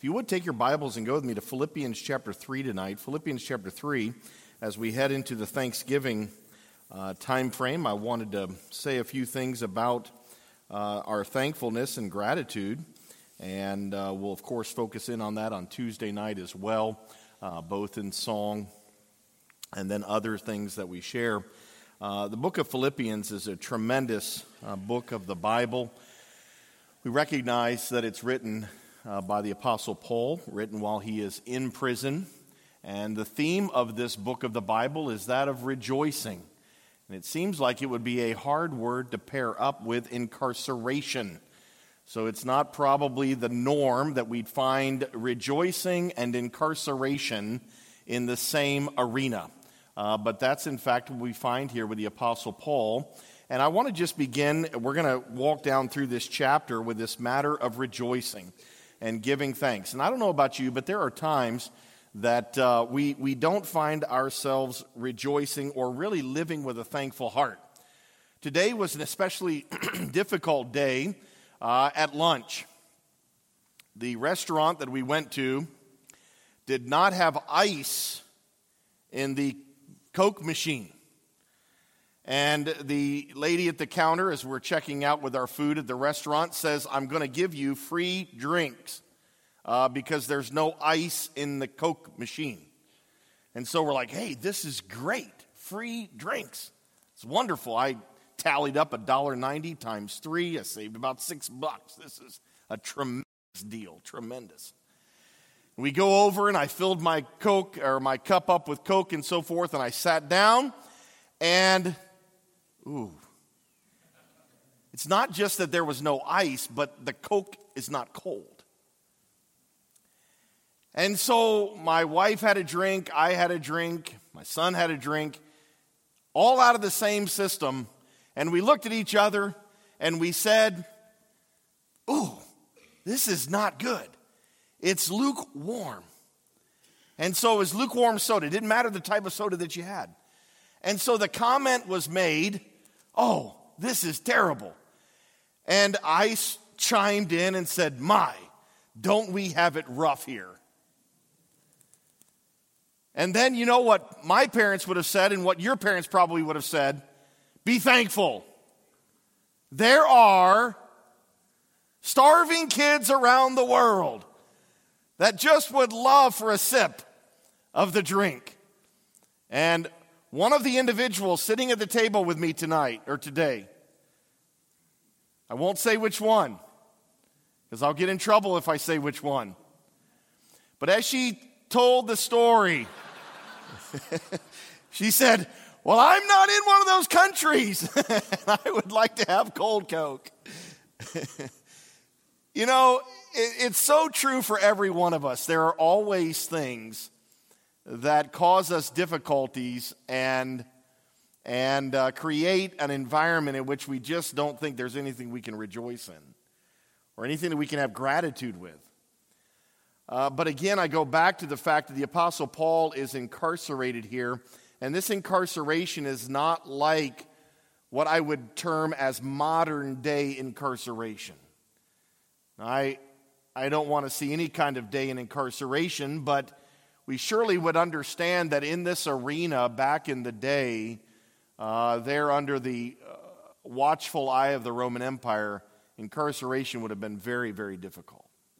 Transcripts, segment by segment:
If you would take your Bibles and go with me to Philippians chapter 3 tonight. Philippians chapter 3, as we head into the Thanksgiving time frame, I wanted to say a few things about our thankfulness and gratitude. And we'll, of course, focus in on that on Tuesday night as well, both in song and then other things that we share. The book of Philippians is a tremendous book of the Bible. We recognize that it's written by the Apostle Paul, written while he is in prison. And the theme of this book of the Bible is that of rejoicing. And it seems like it would be a hard word to pair up with incarceration. So it's not probably the norm that we'd find rejoicing and incarceration in the same arena. But that's in fact what we find here with the Apostle Paul. And I want to just begin, we're going to walk down through this chapter with this matter of rejoicing and giving thanks. And I don't know about you, but there are times that we don't find ourselves rejoicing or really living with a thankful heart. Today was an especially difficult day at lunch. The restaurant that we went to did not have ice in the Coke machine. And the lady at the counter, as we're checking out with our food at the restaurant, says, "I'm going to give you free drinks because there's no ice in the Coke machine." And so we're like, hey, this is great. Free drinks. It's wonderful. I tallied up $1.90 times 3. I saved about $6. This is a tremendous deal. Tremendous. We go over and I filled my Coke or my cup up with Coke and so forth, and I sat down and it's not just that there was no ice, but the Coke is not cold. And so my wife had a drink, I had a drink, my son had a drink, all out of the same system. And we looked at each other and we said, this is not good. It's lukewarm. And so it was lukewarm soda. It didn't matter the type of soda that you had. And so the comment was made, this is terrible. And I chimed in and said, don't we have it rough here? And then you know what my parents would have said and what your parents probably would have said? Be thankful. There are starving kids around the world that just would love for a sip of the drink. And one of the individuals sitting at the table with me tonight or today, I won't say which one, because I'll get in trouble if I say which one. But as she told the story, she said, well, I'm not in one of those countries. I would like to have cold Coke. You know, it's so true for every one of us. There are always things that cause us difficulties and create an environment in which we just don't think there's anything we can rejoice in or anything that we can have gratitude with. But again, I go back to the fact that the Apostle Paul is incarcerated here, and this incarceration is not like what I would term as modern day incarceration. I don't want to see any kind of day in incarceration, but we surely would understand that in this arena back in the day, there under the watchful eye of the Roman Empire, incarceration would have been very, very difficult.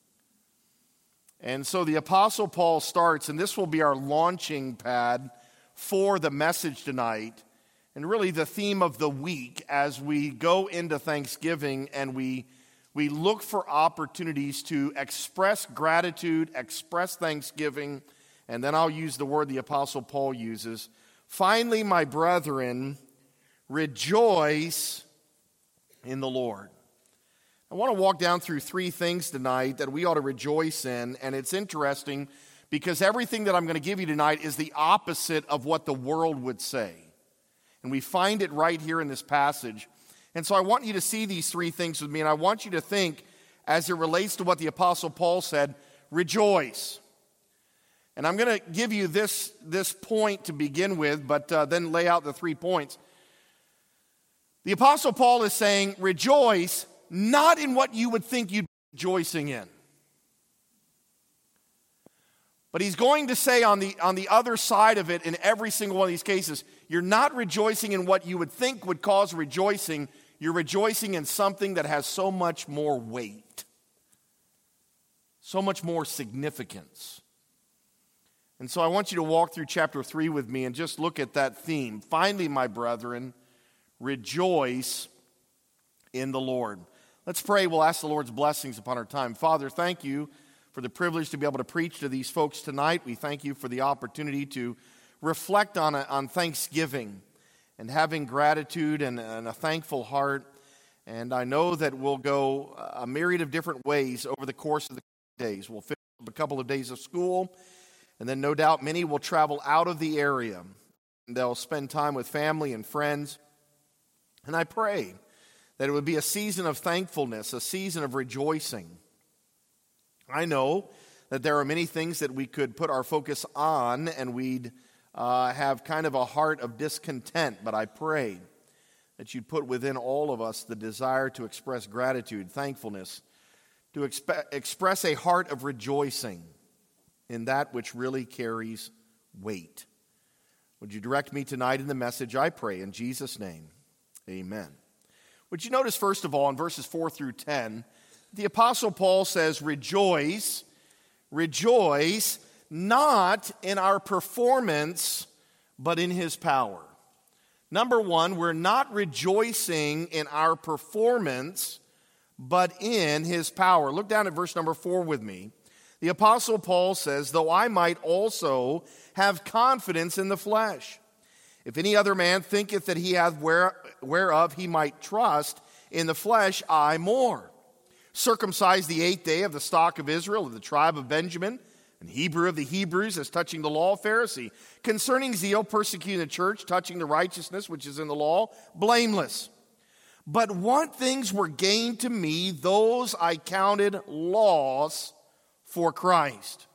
And so the Apostle Paul starts, and this will be our launching pad for the message tonight, and really the theme of the week as we go into Thanksgiving and we look for opportunities to express gratitude, express thanksgiving, and then I'll use the word the Apostle Paul uses. Finally, my brethren, rejoice in the Lord. I want to walk down through 3 things tonight that we ought to rejoice in, and it's interesting because everything that I'm going to give you tonight is the opposite of what the world would say. And we find it right here in this passage. And so I want you to see these 3 things with me, and I want you to think, as it relates to what the Apostle Paul said, rejoice. And I'm going to give you this point to begin with, but then lay out the 3 points. The Apostle Paul is saying, rejoice not in what you would think you'd be rejoicing in. But he's going to say on the other side of it, in every single one of these cases, you're not rejoicing in what you would think would cause rejoicing. You're rejoicing in something that has so much more weight, so much more significance. And so I want you to walk through chapter 3 with me and just look at that theme. Finally, my brethren, rejoice in the Lord. Let's pray. We'll ask the Lord's blessings upon our time. Father, thank you for the privilege to be able to preach to these folks tonight. We thank you for the opportunity to reflect on Thanksgiving and having gratitude and a thankful heart. And I know that we'll go a myriad of different ways over the course of the days. We'll finish up a couple of days of school, and then no doubt many will travel out of the area. And they'll spend time with family and friends. And I pray that it would be a season of thankfulness, a season of rejoicing. I know that there are many things that we could put our focus on, and we'd have kind of a heart of discontent, but I pray that you'd put within all of us the desire to express gratitude, thankfulness, to express a heart of rejoicing in that which really carries weight. Would you direct me tonight in the message, I pray, in Jesus' name, amen. Would you notice, first of all, in verses 4 through 10, the Apostle Paul says, rejoice not in our performance, but in his power. Number one, we're not rejoicing in our performance, but in his power. Look down at verse number 4 with me. The Apostle Paul says, though I might also have confidence in the flesh. If any other man thinketh that he hath whereof he might trust, in the flesh I more. Circumcised the 8th day of the stock of Israel, of the tribe of Benjamin, and Hebrew of the Hebrews, as touching the law, Pharisee. Concerning zeal, persecuting the church, touching the righteousness which is in the law, blameless. But what things were gained to me, those I counted loss for Christ.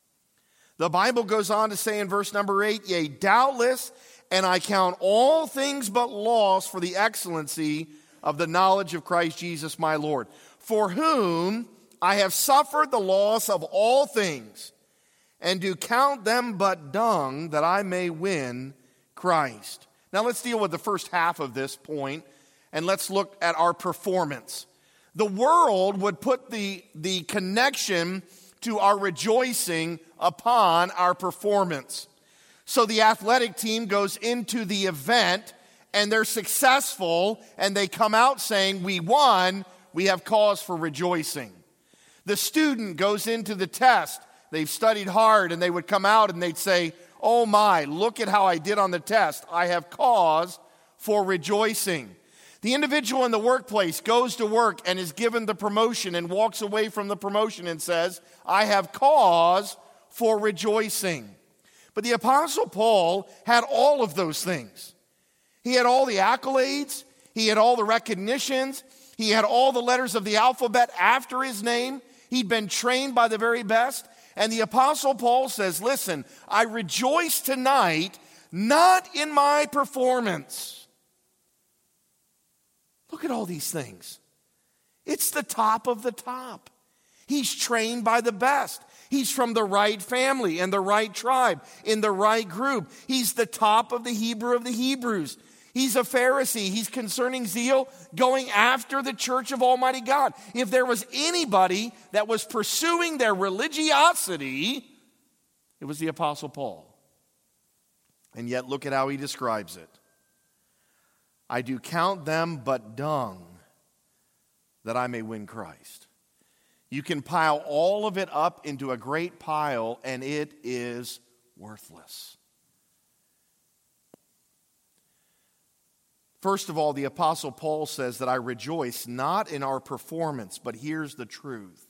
The Bible goes on to say in verse number 8, yea, doubtless, and I count all things but loss for the excellency of the knowledge of Christ Jesus my Lord, for whom I have suffered the loss of all things, and do count them but dung, that I may win Christ. Now let's deal with the first half of this point, and let's look at our performance. The world would put the connection to our rejoicing upon our performance. So the athletic team goes into the event, and they're successful, and they come out saying, we won, we have cause for rejoicing. The student goes into the test, they've studied hard, and they would come out and they'd say, oh my, look at how I did on the test, I have cause for rejoicing. The individual in the workplace goes to work and is given the promotion and walks away from the promotion and says, I have cause for rejoicing. But the Apostle Paul had all of those things. He had all the accolades, he had all the recognitions, he had all the letters of the alphabet after his name. He'd been trained by the very best. And the Apostle Paul says, listen, I rejoice tonight, not in my performance. Look at all these things. It's the top of the top. He's trained by the best. He's from the right family and the right tribe, in the right group. He's the top of the Hebrew of the Hebrews. He's a Pharisee. He's concerning zeal, going after the church of Almighty God. If there was anybody that was pursuing their religiosity, it was the Apostle Paul. And yet look at how he describes it. I do count them but dung, that I may win Christ. You can pile all of it up into a great pile, and it is worthless. First of all, the Apostle Paul says that I rejoice not in our performance, but here's the truth.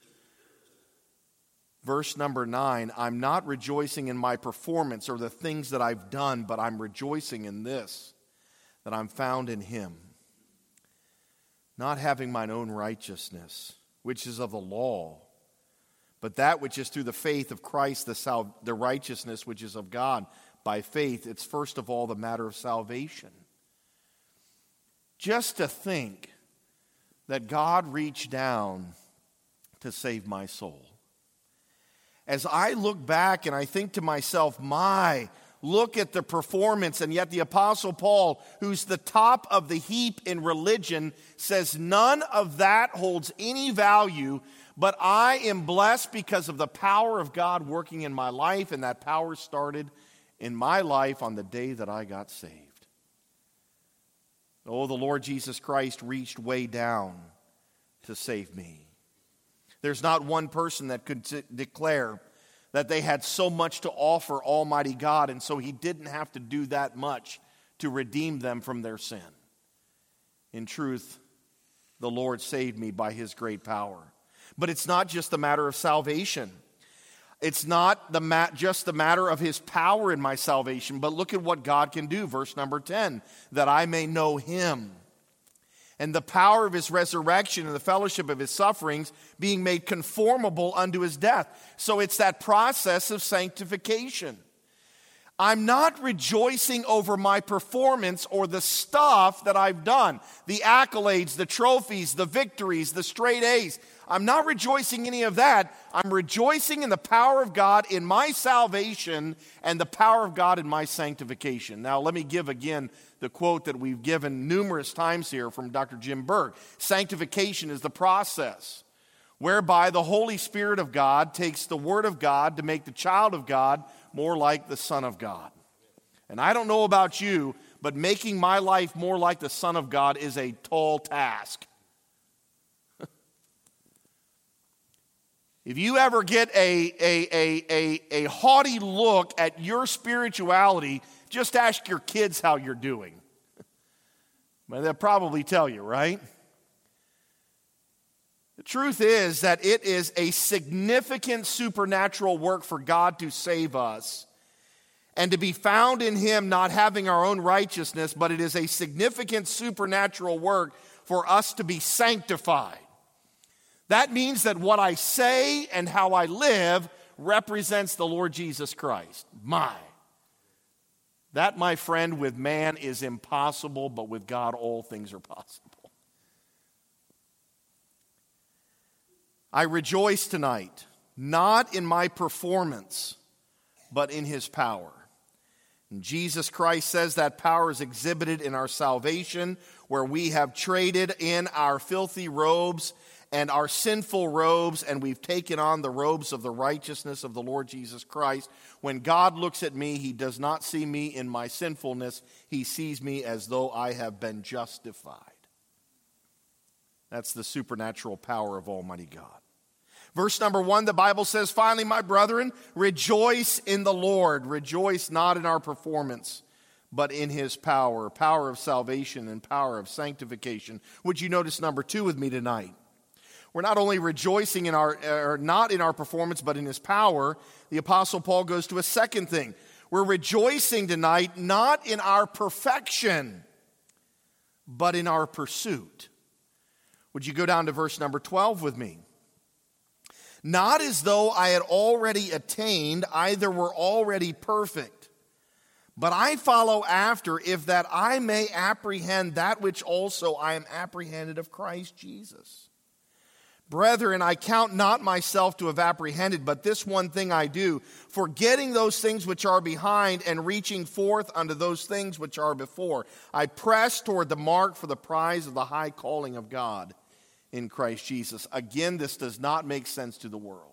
Verse number 9, I'm not rejoicing in my performance or the things that I've done, but I'm rejoicing in this, that I'm found in him, not having mine own righteousness, which is of the law, but that which is through the faith of Christ, the righteousness which is of God. By faith, it's first of all the matter of salvation. Just to think that God reached down to save my soul. as I look back and I think to myself, look at the performance, and yet the Apostle Paul, who's the top of the heap in religion, says none of that holds any value, but I am blessed because of the power of God working in my life, and that power started in my life on the day that I got saved. Oh, the Lord Jesus Christ reached way down to save me. There's not one person that could declare that they had so much to offer Almighty God, and so He didn't have to do that much to redeem them from their sin. In truth, the Lord saved me by His great power. But it's not just a matter of salvation. It's not just the matter of His power in my salvation, but look at what God can do. Verse number 10, that I may know Him and the power of His resurrection and the fellowship of His sufferings, being made conformable unto His death. So it's that process of sanctification. I'm not rejoicing over my performance or the stuff that I've done, the accolades, the trophies, the victories, the straight A's. I'm not rejoicing in any of that. I'm rejoicing in the power of God in my salvation and the power of God in my sanctification. Now, let me give again the quote that we've given numerous times here from Dr. Jim Berg. Sanctification is the process whereby the Holy Spirit of God takes the Word of God to make the child of God more like the Son of God. And I don't know about you, but making my life more like the Son of God is a tall task. If you ever get a haughty look at your spirituality, just ask your kids how you're doing. Well, they'll probably tell you, right? The truth is that it is a significant supernatural work for God to save us and to be found in Him not having our own righteousness, but it is a significant supernatural work for us to be sanctified. That means that what I say and how I live represents the Lord Jesus Christ. That, my friend, with man is impossible, but with God all things are possible. I rejoice tonight, not in my performance, but in His power. And Jesus Christ says that power is exhibited in our salvation, where we have traded in our filthy robes and our sinful robes, and we've taken on the robes of the righteousness of the Lord Jesus Christ. When God looks at me, He does not see me in my sinfulness. He sees me as though I have been justified. That's the supernatural power of Almighty God. Verse number 1, the Bible says, finally, my brethren, rejoice in the Lord. Rejoice not in our performance, but in His power. Power of salvation and power of sanctification. Would you notice number 2 with me tonight? We're not only rejoicing in not in our performance, but in His power. The Apostle Paul goes to a second thing. We're rejoicing tonight not in our perfection, but in our pursuit. Would you go down to verse number 12 with me? Not as though I had already attained, either were already perfect, but I follow after, if that I may apprehend that which also I am apprehended of Christ Jesus. Brethren, I count not myself to have apprehended, but this one thing I do, forgetting those things which are behind and reaching forth unto those things which are before. I press toward the mark for the prize of the high calling of God in Christ Jesus. Again, this does not make sense to the world.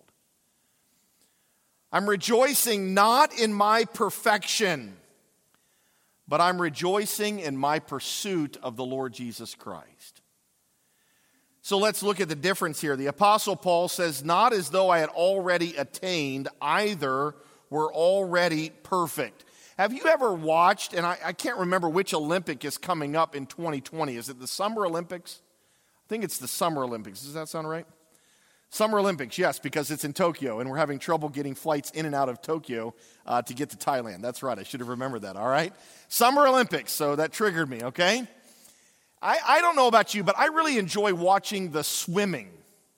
I'm rejoicing not in my perfection, but I'm rejoicing in my pursuit of the Lord Jesus Christ. So let's look at the difference here. The Apostle Paul says, not as though I had already attained, either were already perfect. Have you ever watched, and I can't remember which Olympic is coming up in 2020. Is it the Summer Olympics? I think it's the Summer Olympics. Does that sound right? Summer Olympics, yes, because it's in Tokyo, and we're having trouble getting flights in and out of Tokyo to get to Thailand. That's right. I should have remembered that, all right? Summer Olympics, so that triggered me, okay? I don't know about you, but I really enjoy watching the swimming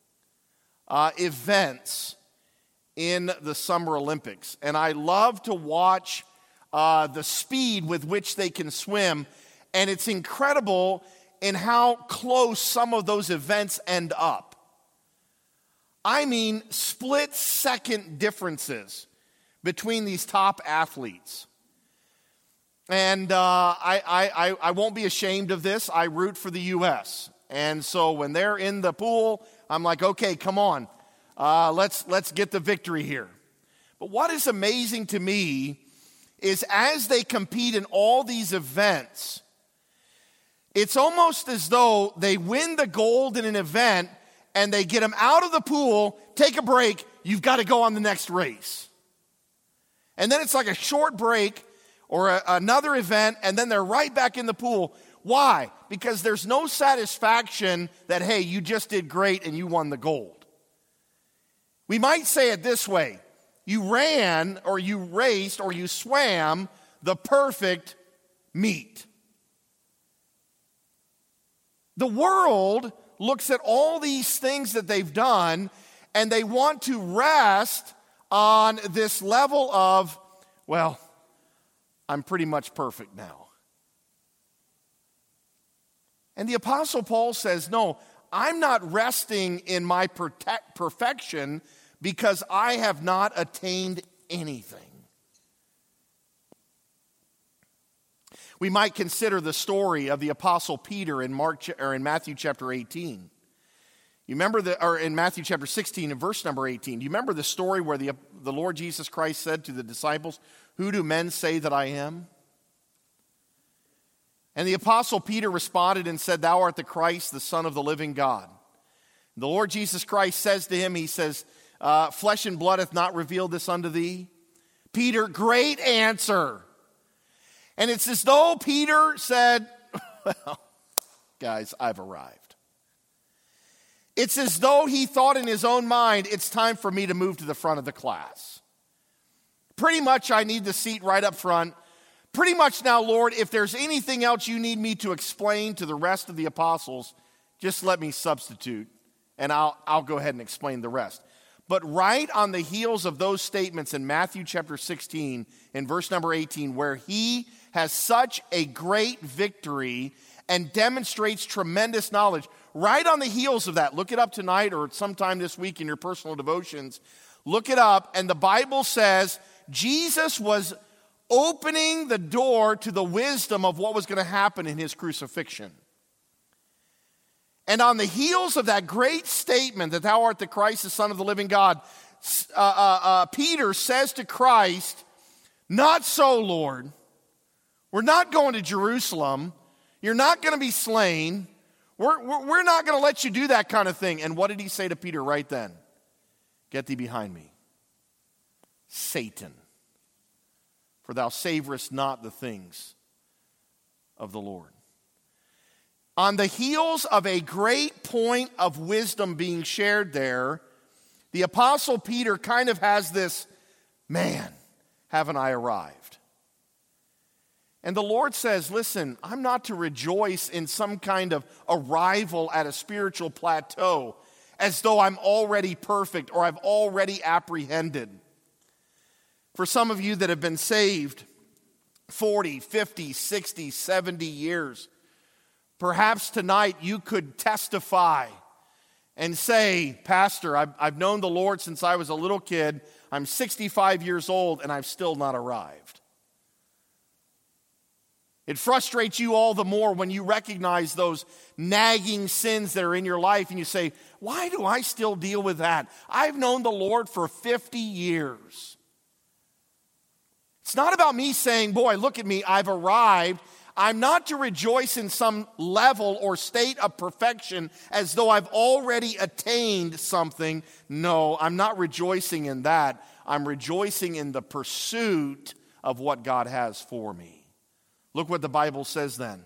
events in the Summer Olympics. And I love to watch the speed with which they can swim. And it's incredible in how close some of those events end up. I mean split-second differences between these top athletes. And I won't be ashamed of this. I root for the U.S. And so when they're in the pool, I'm like, okay, come on. Let's get the victory here. But what is amazing to me is as they compete in all these events, it's almost as though they win the gold in an event and they get them out of the pool, take a break, you've got to go on the next race. And then it's like a short break or another event, and then they're right back in the pool. Why? Because there's no satisfaction that, hey, you just did great and you won the gold. We might say it this way. You ran or you raced or you swam the perfect meet. The world looks at all these things that they've done and they want to rest on this level of, well, I'm pretty much perfect now. And the Apostle Paul says, no, I'm not resting in my perfection because I have not attained anything. We might consider the story of the Apostle Peter in Matthew chapter 18. You remember in Matthew chapter 16 and verse number 18, do you remember the story where the Lord Jesus Christ said to the disciples, "Who do men say that I am?" And the Apostle Peter responded and said, "Thou art the Christ, the Son of the living God." And the Lord Jesus Christ says to him, he says, "Flesh and blood hath not revealed this unto thee." Peter, great answer. And it's as though Peter said, well, guys, I've arrived. It's as though he thought in his own mind, it's time for me to move to the front of the class. Pretty much I need the seat right up front. Pretty much now, Lord, if there's anything else you need me to explain to the rest of the apostles, just let me substitute, and I'll go ahead and explain the rest. But right on the heels of those statements in Matthew chapter 16, in verse number 18, where he has such a great victory and demonstrates tremendous knowledge, right on the heels of that, look it up tonight or sometime this week in your personal devotions, look it up, and the Bible says Jesus was opening the door to the wisdom of what was going to happen in his crucifixion. And on the heels of that great statement that thou art the Christ, the Son of the living God, Peter says to Christ, "Not so, Lord. We're not going to Jerusalem. You're not going to be slain. We're not going to let you do that kind of thing." And what did he say to Peter right then? "Get thee behind me, Satan, for thou savorest not the things of the Lord." On the heels of a great point of wisdom being shared there, the Apostle Peter kind of has this, man, haven't I arrived? And the Lord says, listen, I'm not to rejoice in some kind of arrival at a spiritual plateau as though I'm already perfect or I've already apprehended. For some of you that have been saved 40, 50, 60, 70 years, perhaps tonight you could testify and say, "Pastor, I've known the Lord since I was a little kid. I'm 65 years old and I've still not arrived." It frustrates you all the more when you recognize those nagging sins that are in your life and you say, "Why do I still deal with that? I've known the Lord for 50 years. It's not about me saying, "Boy, look at me, I've arrived." I'm not to rejoice in some level or state of perfection as though I've already attained something. No, I'm not rejoicing in that. I'm rejoicing in the pursuit of what God has for me. Look what the Bible says then.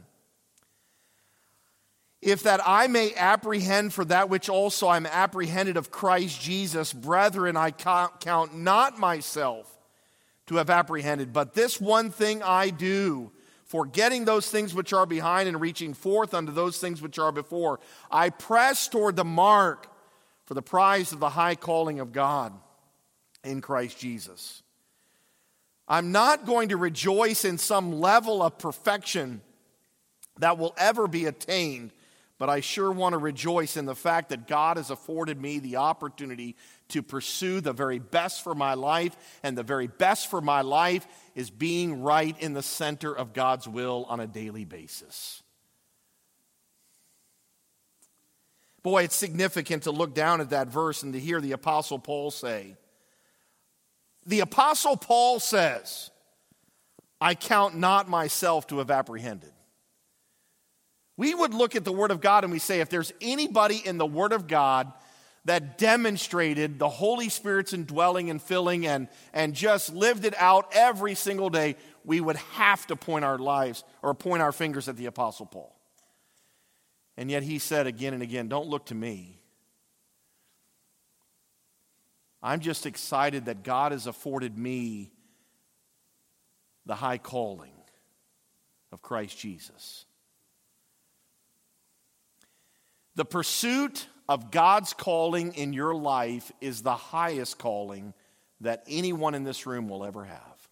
"If that I may apprehend for that which also I'm apprehended of Christ Jesus, brethren, I count not myself to have apprehended, but this one thing I do, forgetting those things which are behind and reaching forth unto those things which are before, I press toward the mark for the prize of the high calling of God in Christ Jesus." I'm not going to rejoice in some level of perfection that will ever be attained, but I sure want to rejoice in the fact that God has afforded me the opportunity to pursue the very best for my life, and the very best for my life is being right in the center of God's will on a daily basis. Boy, it's significant to look down at that verse and to hear the Apostle Paul say. The Apostle Paul says, I count not myself to have apprehended. We would look at the Word of God and we say, if there's anybody in the Word of God that demonstrated the Holy Spirit's indwelling and filling and just lived it out every single day, we would have to point our fingers at the Apostle Paul. And yet he said again and again, don't look to me. I'm just excited that God has afforded me the high calling of Christ Jesus. The pursuit of God's calling in your life is the highest calling that anyone in this room will ever have.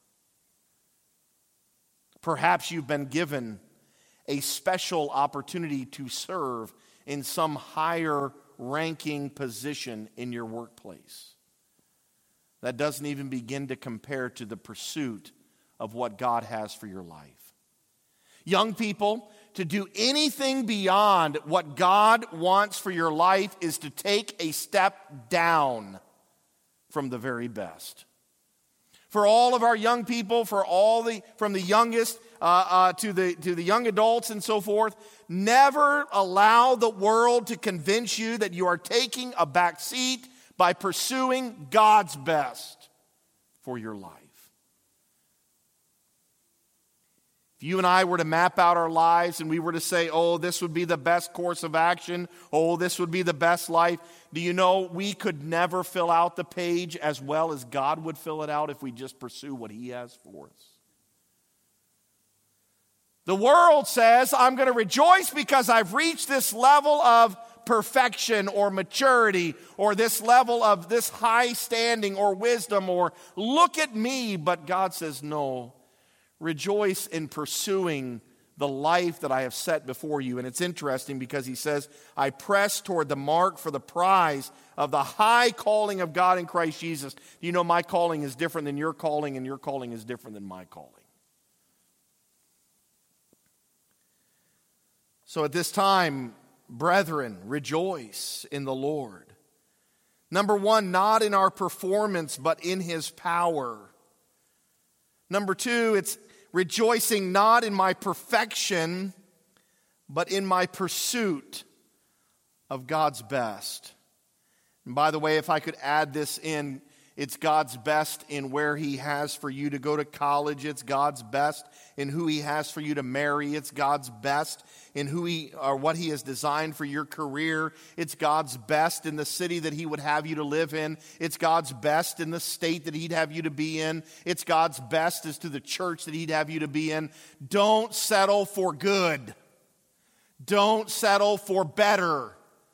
Perhaps you've been given a special opportunity to serve in some higher ranking position in your workplace. That doesn't even begin to compare to the pursuit of what God has for your life. Young people, to do anything beyond what God wants for your life is to take a step down from the very best. For all of our young people, from the youngest to the young adults and so forth, never allow the world to convince you that you are taking a back seat by pursuing God's best for your life. If you and I were to map out our lives and we were to say, oh, this would be the best course of action, oh, this would be the best life, do you know we could never fill out the page as well as God would fill it out if we just pursue what He has for us? The world says, I'm going to rejoice because I've reached this level of perfection or maturity or this level of this high standing or wisdom or look at me. But God says, no, rejoice in pursuing the life that I have set before you. And it's interesting because He says, I press toward the mark for the prize of the high calling of God in Christ Jesus. You know, my calling is different than your calling, and your calling is different than my calling. So at this time, brethren, rejoice in the Lord. Number one, not in our performance, but in His power. Number two, it's rejoicing not in my perfection, but in my pursuit of God's best. And by the way, if I could add this in, it's God's best in where He has for you to go to college. It's God's best in who He has for you to marry. It's God's best in what He has designed for your career. It's God's best in the city that He would have you to live in. It's God's best in the state that He'd have you to be in. It's God's best as to the church that He'd have you to be in. Don't settle for good. Don't settle for better.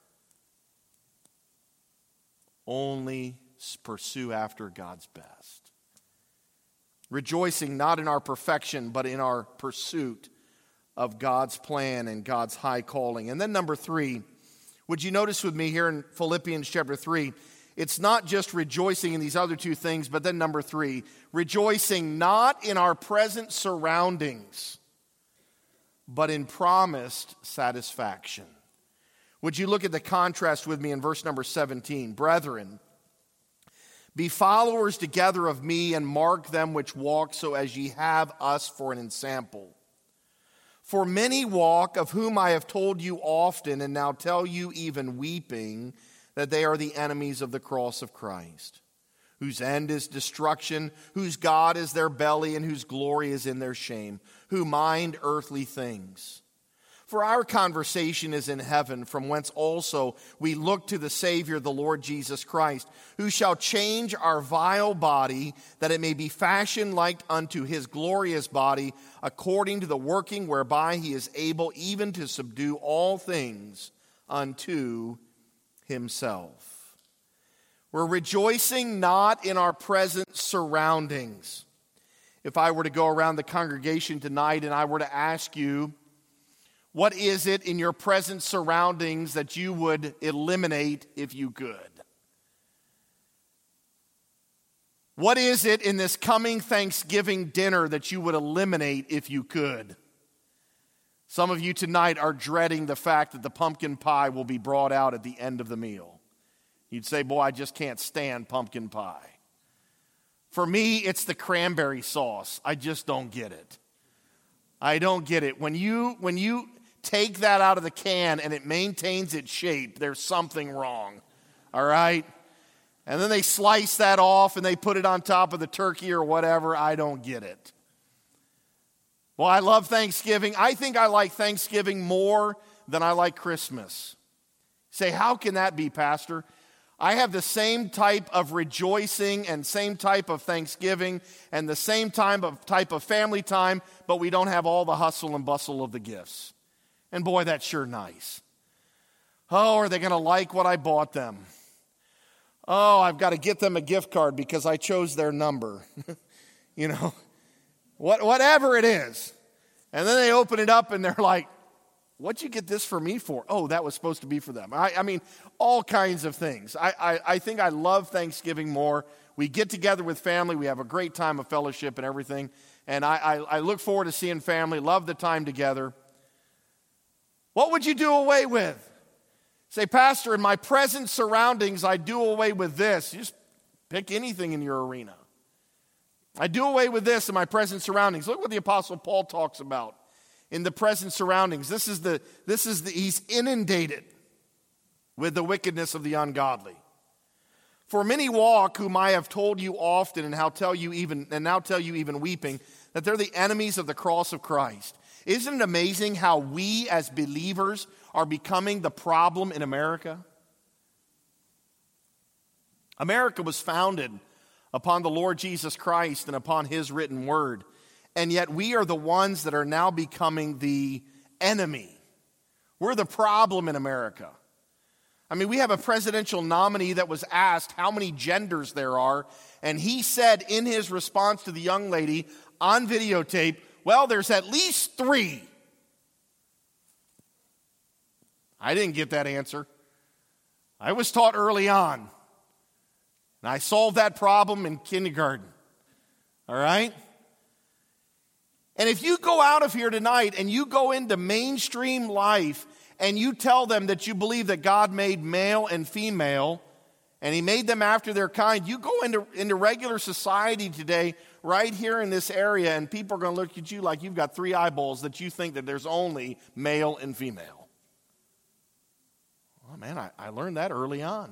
Only pursue after God's best. Rejoicing not in our perfection, but in our pursuit of God's plan and God's high calling. And then number three, would you notice with me here in Philippians chapter 3, it's not just rejoicing in these other two things, but then number three, rejoicing not in our present surroundings, but in promised satisfaction. Would you look at the contrast with me in verse number 17? Brethren, be followers together of me, and mark them which walk so as ye have us for an ensample. For many walk, of whom I have told you often, and now tell you even weeping, that they are the enemies of the cross of Christ, whose end is destruction, whose God is their belly, and whose glory is in their shame, who mind earthly things. For our conversation is in heaven, from whence also we look to the Savior, the Lord Jesus Christ, who shall change our vile body, that it may be fashioned like unto His glorious body, according to the working whereby He is able even to subdue all things unto Himself. We're rejoicing not in our present surroundings. If I were to go around the congregation tonight and I were to ask you, What is it in your present surroundings that you would eliminate if you could? What is it in this coming Thanksgiving dinner that you would eliminate if you could? Some of you tonight are dreading the fact that the pumpkin pie will be brought out at the end of the meal. You'd say, boy, I just can't stand pumpkin pie. For me, it's the cranberry sauce. I just don't get it. I don't get it. When you take that out of the can and it maintains its shape, there's something wrong. All right? And then they slice that off and they put it on top of the turkey or whatever. I don't get it. Well, I love Thanksgiving. I think I like Thanksgiving more than I like Christmas. Say, how can that be, Pastor? I have the same type of rejoicing and same type of Thanksgiving and the same type of family time, but we don't have all the hustle and bustle of the gifts. And boy, that's sure nice. Oh, are they going to like what I bought them? Oh, I've got to get them a gift card because I chose their number. You know, whatever it is. And then they open it up and they're like, what'd you get this for me for? Oh, that was supposed to be for them. I mean, all kinds of things. I think I love Thanksgiving more. We get together with family. We have a great time of fellowship and everything. And I look forward to seeing family, love the time together. What would you do away with? Say, Pastor, in my present surroundings, I do away with this. You just pick anything in your arena. I do away with this in my present surroundings. Look what the Apostle Paul talks about in the present surroundings. He's inundated with the wickedness of the ungodly. For many walk, whom I have told you often, and now tell you even weeping, that they're the enemies of the cross of Christ. Isn't it amazing how we as believers are becoming the problem in America? America was founded upon the Lord Jesus Christ and upon His written word. And yet we are the ones that are now becoming the enemy. We're the problem in America. I mean, we have a presidential nominee that was asked how many genders there are. And he said in his response to the young lady on videotape, well, there's at least 3. I didn't get that answer. I was taught early on. And I solved that problem in kindergarten. All right? And if you go out of here tonight and you go into mainstream life and you tell them that you believe that God made male and female and He made them after their kind, you go into regular society today right here in this area and people are going to look at you like you've got 3 eyeballs that you think that there's only male and female. Oh man, I learned that early on.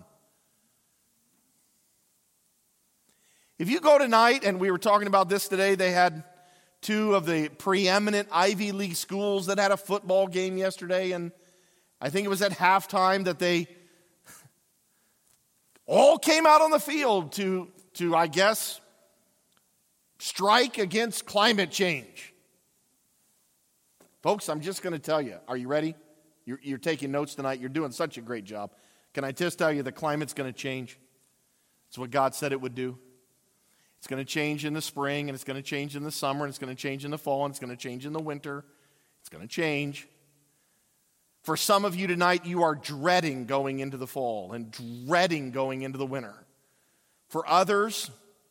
If you go tonight, and we were talking about this today, they had 2 of the preeminent Ivy League schools that had a football game yesterday, and I think it was at halftime that they all came out on the field to I guess, strike against climate change. Folks, I'm just going to tell you, are you ready? You're taking notes tonight. You're doing such a great job. Can I just tell you the climate's going to change? It's what God said it would do. It's going to change in the spring, and it's going to change in the summer, and it's going to change in the fall, and it's going to change in the winter. It's going to change. For some of you tonight, you are dreading going into the fall and dreading going into the winter. For others,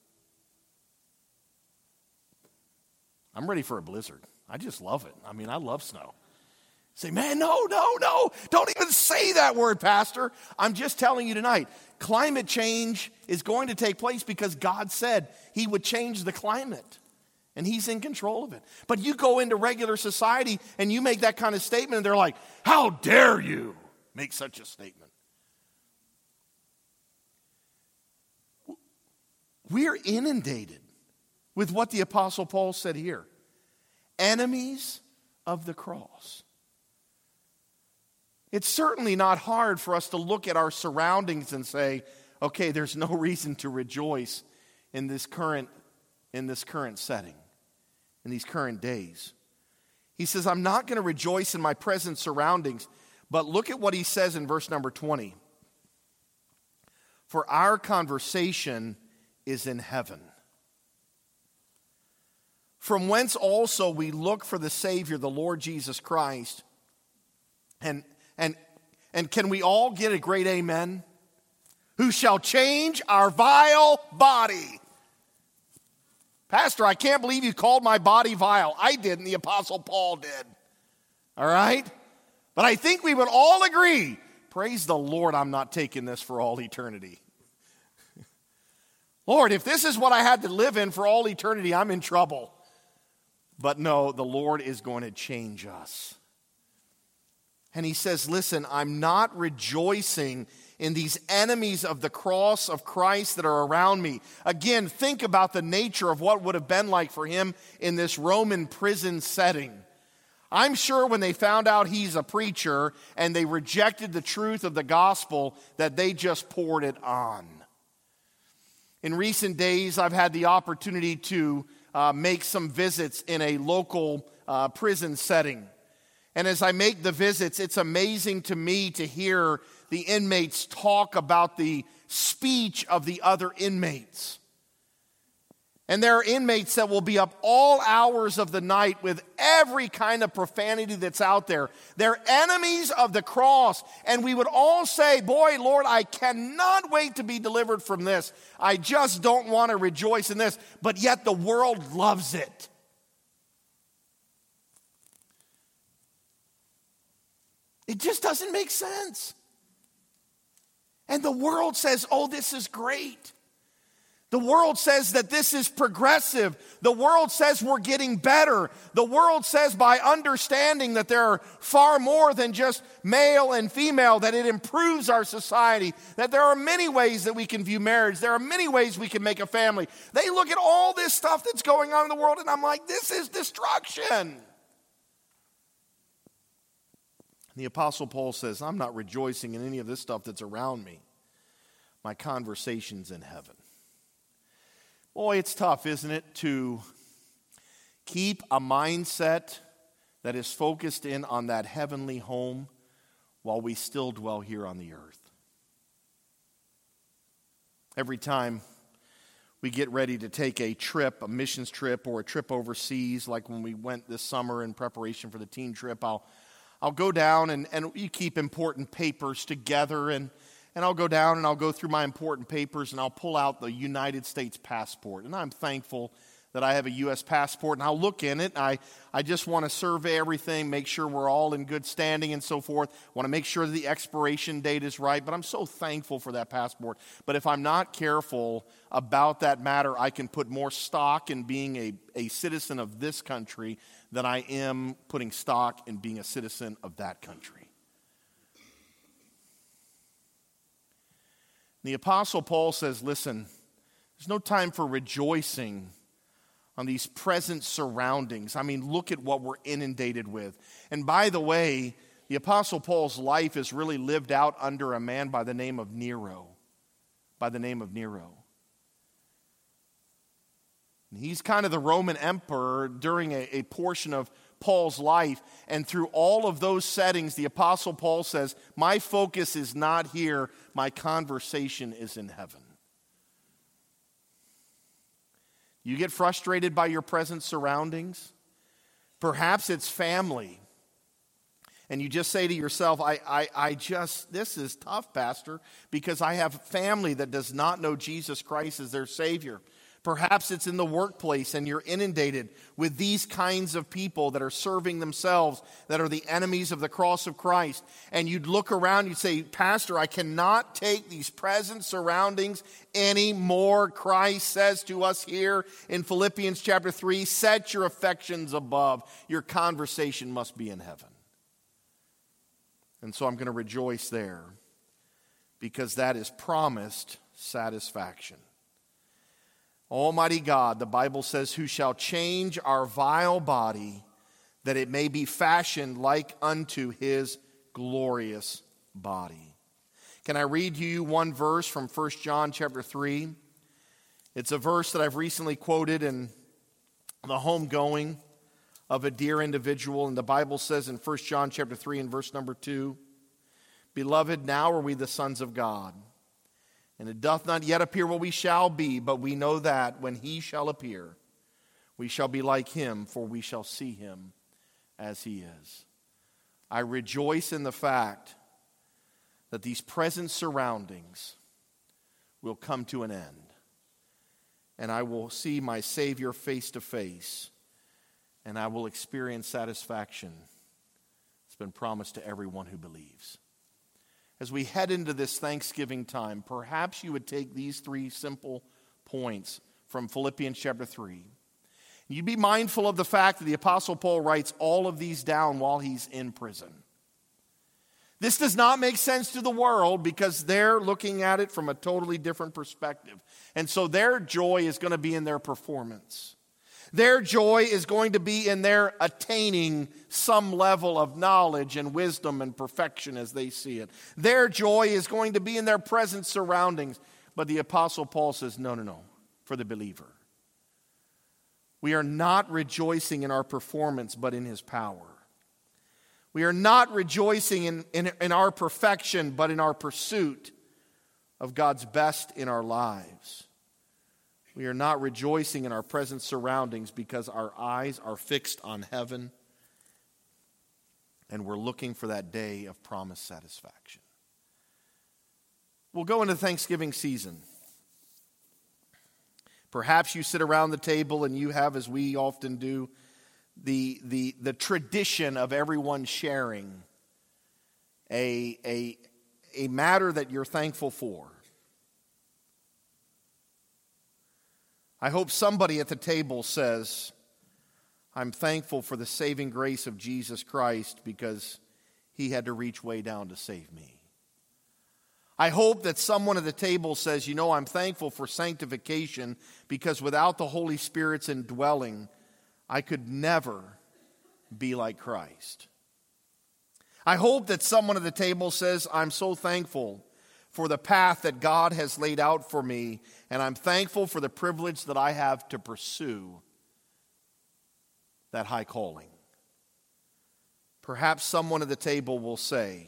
I'm ready for a blizzard. I just love it. I mean, I love snow. Say, man, no, don't even say that word, Pastor. I'm just telling you tonight, climate change is going to take place because God said He would change the climate, and He's in control of it. But you go into regular society and you make that kind of statement, and they're like, how dare you make such a statement? We're inundated with what the Apostle Paul said here. Enemies of the cross. It's certainly not hard for us to look at our surroundings and say, okay, there's no reason to rejoice in this current setting, in these current days. He says, I'm not going to rejoice in my present surroundings, but look at what he says in verse number 20. For our conversation is in heaven, from whence also we look for the Savior, the Lord Jesus Christ, And can we all get a great amen? Who shall change our vile body. Pastor, I can't believe you called my body vile. I didn't. The Apostle Paul did. All right? But I think we would all agree, praise the Lord, I'm not taking this for all eternity. Lord, if this is what I had to live in for all eternity, I'm in trouble. But no, the Lord is going to change us. And he says, listen, I'm not rejoicing in these enemies of the cross of Christ that are around me. Again, think about the nature of what would have been like for him in this Roman prison setting. I'm sure when they found out he's a preacher and they rejected the truth of the gospel, that they just poured it on. In recent days, I've had the opportunity to make some visits in a local prison setting. And as I make the visits, it's amazing to me to hear the inmates talk about the speech of the other inmates. And there are inmates that will be up all hours of the night with every kind of profanity that's out there. They're enemies of the cross. And we would all say, boy, Lord, I cannot wait to be delivered from this. I just don't want to rejoice in this. But yet the world loves it. It just doesn't make sense. And the world says, oh, this is great. The world says that this is progressive. The world says we're getting better. The world says by understanding that there are far more than just male and female, that it improves our society, that there are many ways that we can view marriage. There are many ways we can make a family. They look at all this stuff that's going on in the world, and I'm like, this is destruction. The Apostle Paul says, I'm not rejoicing in any of this stuff that's around me. My conversation's in heaven. Boy, it's tough, isn't it, to keep a mindset that is focused in on that heavenly home while we still dwell here on the earth. Every time we get ready to take a trip, a missions trip, or a trip overseas, like when we went this summer in preparation for the teen trip, I'll go down and you keep important papers together, and I'll go down and I'll go through my important papers and I'll pull out the United States passport. And I'm thankful that I have a U.S. passport, and I'll look in it. I just want to survey everything, make sure we're all in good standing and so forth. I want to make sure that the expiration date is right, but I'm so thankful for that passport. But if I'm not careful about that matter, I can put more stock in being a citizen of this country than I am putting stock in being a citizen of that country. The Apostle Paul says, listen, there's no time for rejoicing on these present surroundings. I mean, look at what we're inundated with. And by the way, the Apostle Paul's life is really lived out under a man by the name of Nero. And he's kind of the Roman emperor during a portion of Paul's life. And through all of those settings, the Apostle Paul says, my focus is not here. My conversation is in heaven. You get frustrated by your present surroundings? Perhaps it's family. And you just say to yourself, this is tough, Pastor, because I have family that does not know Jesus Christ as their Savior. Perhaps it's in the workplace and you're inundated with these kinds of people that are serving themselves, that are the enemies of the cross of Christ. And you'd look around, you'd say, Pastor, I cannot take these present surroundings anymore. Christ says to us here in Philippians chapter 3, set your affections above. Your conversation must be in heaven. And so I'm going to rejoice there because that is promised satisfaction. Almighty God, the Bible says, who shall change our vile body, that it may be fashioned like unto his glorious body. Can I read you one verse from 1 John chapter 3? It's a verse that I've recently quoted in the homegoing of a dear individual. And the Bible says in 1 John chapter 3 and verse number 2, Beloved, now are we the sons of God. And it doth not yet appear what we shall be, but we know that when he shall appear, we shall be like him, for we shall see him as he is. I rejoice in the fact that these present surroundings will come to an end, and I will see my Savior face to face, and I will experience satisfaction. It's been promised to everyone who believes. As we head into this Thanksgiving time, perhaps you would take these 3 simple points from Philippians chapter 3. You'd be mindful of the fact that the Apostle Paul writes all of these down while he's in prison. This does not make sense to the world because they're looking at it from a totally different perspective. And so their joy is going to be in their performance. Their joy is going to be in their attaining some level of knowledge and wisdom and perfection as they see it. Their joy is going to be in their present surroundings. But the Apostle Paul says, no, for the believer. We are not rejoicing in our performance, but in his power. We are not rejoicing in our perfection, but in our pursuit of God's best in our lives. We are not rejoicing in our present surroundings because our eyes are fixed on heaven and we're looking for that day of promised satisfaction. We'll go into Thanksgiving season. Perhaps you sit around the table and you have, as we often do, the tradition of everyone sharing a matter that you're thankful for. I hope somebody at the table says, I'm thankful for the saving grace of Jesus Christ because he had to reach way down to save me. I hope that someone at the table says, I'm thankful for sanctification because without the Holy Spirit's indwelling, I could never be like Christ. I hope that someone at the table says, I'm so thankful for the path that God has laid out for me, and I'm thankful for the privilege that I have to pursue that high calling. Perhaps someone at the table will say,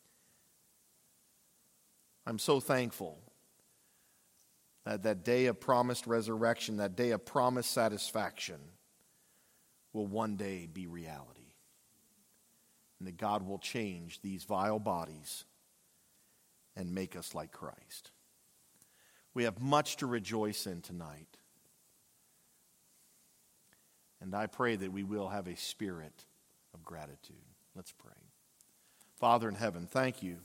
I'm so thankful that that day of promised resurrection, that day of promised satisfaction will one day be reality. And that God will change these vile bodies and make us like Christ. We have much to rejoice in tonight. And I pray that we will have a spirit of gratitude. Let's pray. Father in heaven, thank you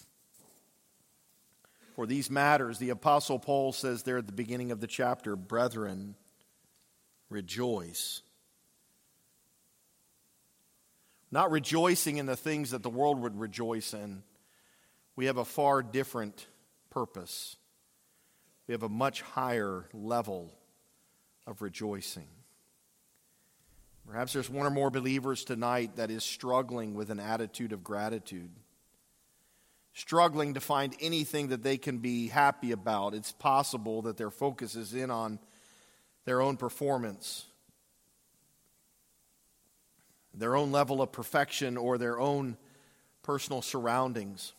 for these matters. The Apostle Paul says there at the beginning of the chapter, brethren, rejoice. Not rejoicing in the things that the world would rejoice in. We have a far different purpose. We have a much higher level of rejoicing. Perhaps there's one or more believers tonight that is struggling with an attitude of gratitude. Struggling to find anything that they can be happy about. It's possible that their focus is in on their own performance, their own level of perfection, or their own personal surroundings.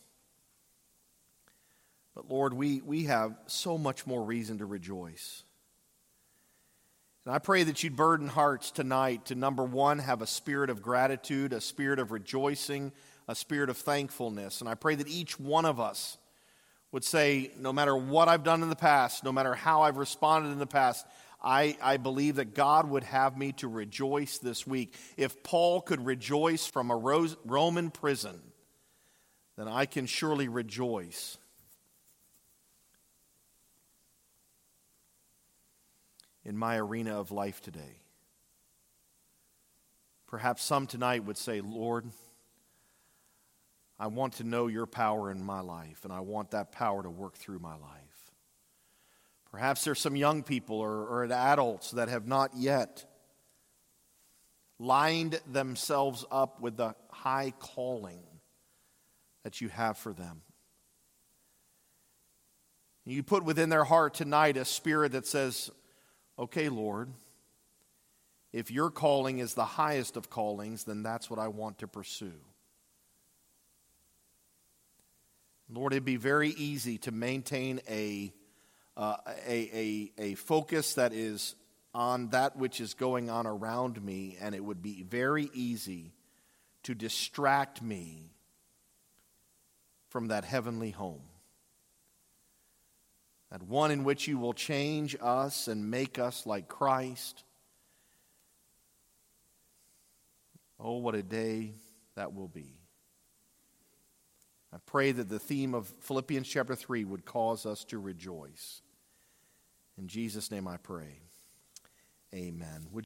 But Lord, we have so much more reason to rejoice. And I pray that you'd burden hearts tonight to, number one, have a spirit of gratitude, a spirit of rejoicing, a spirit of thankfulness. And I pray that each one of us would say, no matter what I've done in the past, no matter how I've responded in the past, I believe that God would have me to rejoice this week. If Paul could rejoice from a Roman prison, then I can surely rejoice in my arena of life today. Perhaps some tonight would say, Lord, I want to know your power in my life, and I want that power to work through my life. Perhaps there's some young people or adults that have not yet lined themselves up with the high calling that you have for them. You put within their heart tonight a spirit that says, okay, Lord, if your calling is the highest of callings, then that's what I want to pursue. Lord, it'd be very easy to maintain a focus that is on that which is going on around me, and it would be very easy to distract me from that heavenly home. That one in which you will change us and make us like Christ. Oh, what a day that will be. I pray that the theme of Philippians chapter 3 would cause us to rejoice. In Jesus' name I pray. Amen.